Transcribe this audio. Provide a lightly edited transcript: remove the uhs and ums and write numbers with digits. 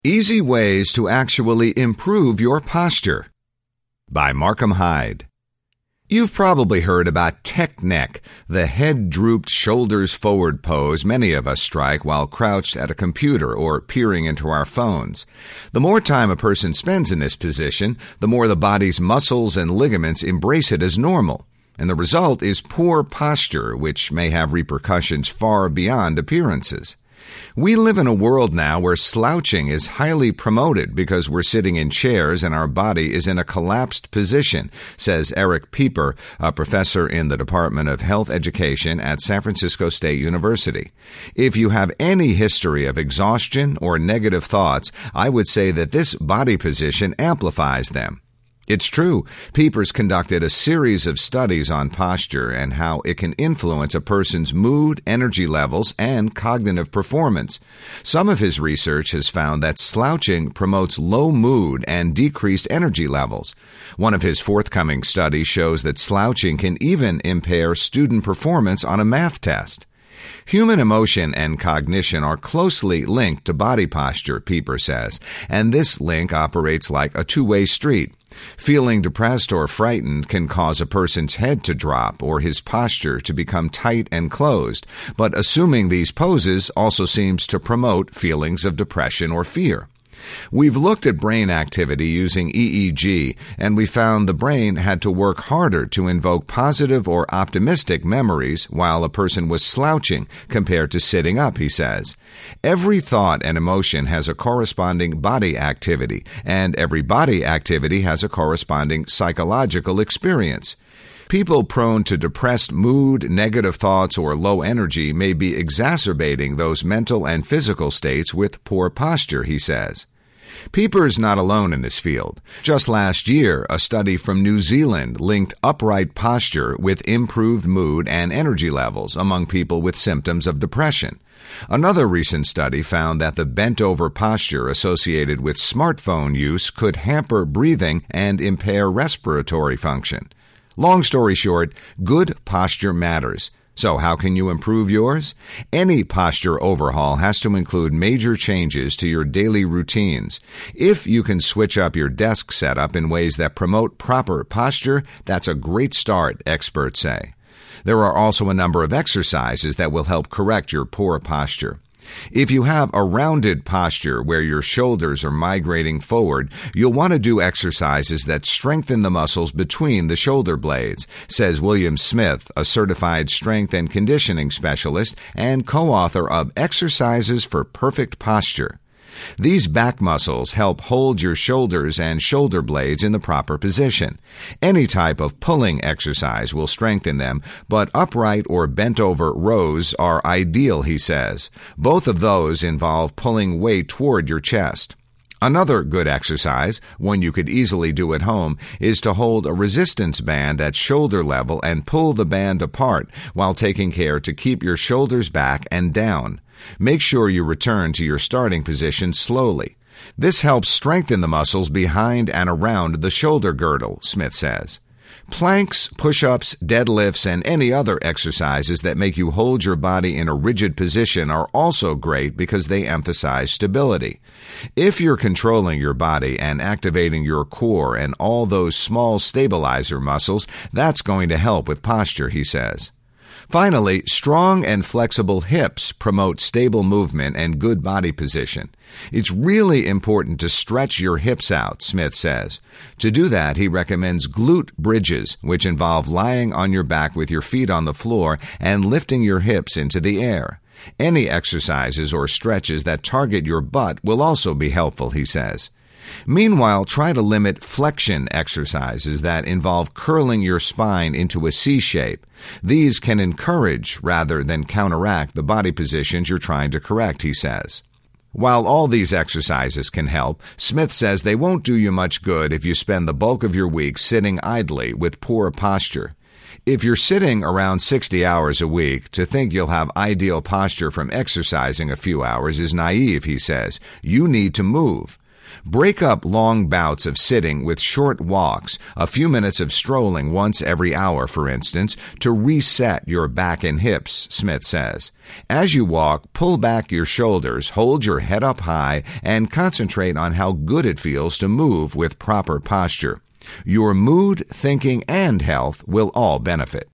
Easy Ways to Actually Improve Your Posture by Markham Hyde. You've probably heard about tech neck, the head-drooped, shoulders-forward pose many of us strike while crouched at a computer or peering into our phones. The more time a person spends in this position, the more the body's muscles and ligaments embrace it as normal. And the result is poor posture, which may have repercussions far beyond appearances. We live in a world now where slouching is highly promoted because we're sitting in chairs and our body is in a collapsed position, says Eric Pieper, a professor in the Department of Health Education at San Francisco State University. If you have any history of exhaustion or negative thoughts, I would say that this body position amplifies them. It's true. Pieper's conducted a series of studies on posture and how it can influence a person's mood, energy levels, and cognitive performance. Some of his research has found that slouching promotes low mood and decreased energy levels. One of his forthcoming studies shows that slouching can even impair student performance on a math test. Human emotion and cognition are closely linked to body posture, Pieper says, and this link operates like a two-way street. Feeling depressed or frightened can cause a person's head to drop or his posture to become tight and closed, but assuming these poses also seems to promote feelings of depression or fear. We've looked at brain activity using EEG, and we found the brain had to work harder to invoke positive or optimistic memories while a person was slouching compared to sitting up, he says. Every thought and emotion has a corresponding body activity, and every body activity has a corresponding psychological experience. People prone to depressed mood, negative thoughts, or low energy may be exacerbating those mental and physical states with poor posture, he says. Pieper is not alone in this field. Just last year, a study from New Zealand linked upright posture with improved mood and energy levels among people with symptoms of depression. Another recent study found that the bent-over posture associated with smartphone use could hamper breathing and impair respiratory function. Long story short, good posture matters. So how can you improve yours? Any posture overhaul has to include major changes to your daily routines. If you can switch up your desk setup in ways that promote proper posture, that's a great start, experts say. There are also a number of exercises that will help correct your poor posture. If you have a rounded posture where your shoulders are migrating forward, you'll want to do exercises that strengthen the muscles between the shoulder blades, says William Smith, a certified strength and conditioning specialist and co-author of Exercises for Perfect Posture. These back muscles help hold your shoulders and shoulder blades in the proper position. Any type of pulling exercise will strengthen them, but upright or bent-over rows are ideal, he says. Both of those involve pulling weight toward your chest. Another good exercise, one you could easily do at home, is to hold a resistance band at shoulder level and pull the band apart while taking care to keep your shoulders back and down. Make sure you return to your starting position slowly. This helps strengthen the muscles behind and around the shoulder girdle, Smith says. Planks, push-ups, deadlifts, and any other exercises that make you hold your body in a rigid position are also great because they emphasize stability. If you're controlling your body and activating your core and all those small stabilizer muscles, that's going to help with posture, he says. Finally, strong and flexible hips promote stable movement and good body position. It's really important to stretch your hips out, Smith says. To do that, he recommends glute bridges, which involve lying on your back with your feet on the floor and lifting your hips into the air. Any exercises or stretches that target your butt will also be helpful, he says. Meanwhile, try to limit flexion exercises that involve curling your spine into a C shape. These can encourage rather than counteract the body positions you're trying to correct, he says. While all these exercises can help, Smith says they won't do you much good if you spend the bulk of your week sitting idly with poor posture. If you're sitting around 60 hours a week, to think you'll have ideal posture from exercising a few hours is naive, he says. You need to move. Break up long bouts of sitting with short walks, a few minutes of strolling once every hour, for instance, to reset your back and hips, Smith says. As you walk, pull back your shoulders, hold your head up high, and concentrate on how good it feels to move with proper posture. Your mood, thinking, and health will all benefit.